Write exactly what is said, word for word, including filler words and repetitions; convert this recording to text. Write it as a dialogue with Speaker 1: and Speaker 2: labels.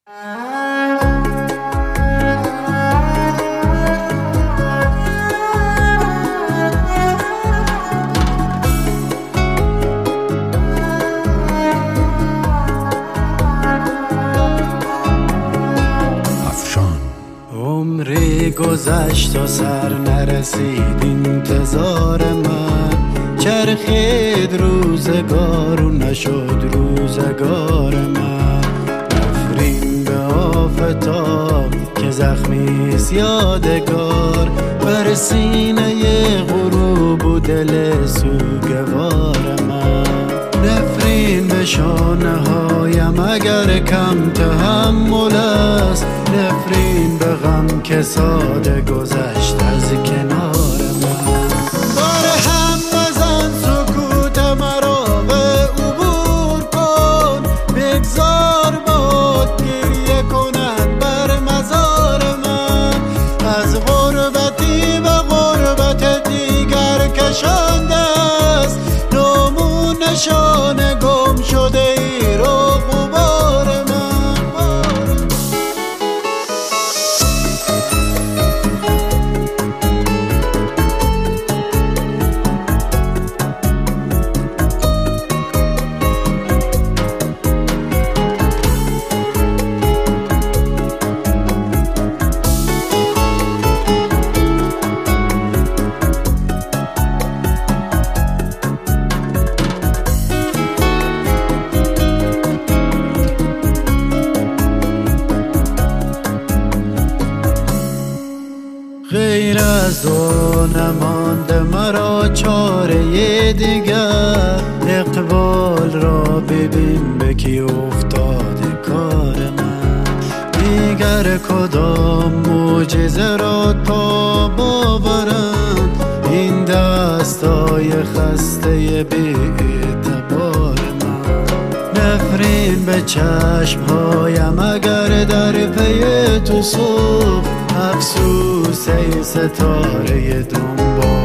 Speaker 1: عمری گذشت و سر نرسید انتظار من، چرخید روزگار و نشد روزگار من. نفرین به آفتاب که زخمیست یادگار، بر سینه غروب و دل سوگوار من. نفرین به شانه هایم اگر کم تحمل است، نفرین به غم که ساده گذشت از کنار من. بار هم بزن سکوت مرا به عبور کن، بگذار باد گریه کنند بر مزار من. از غربتی به غربت دیگر کشانده است، نامون نشان گم شده ای رو غبار من. غیر از تو نمانده مرا چاره دیگر، اقبال را ببین به کی افتاده کار من. دیگر کدام معجزه را تا باورند، این دستای خسته بی اعتبار من. نفرین به چشمهایم اگر در پی تو صبح، افسوس ای ستاره دنبال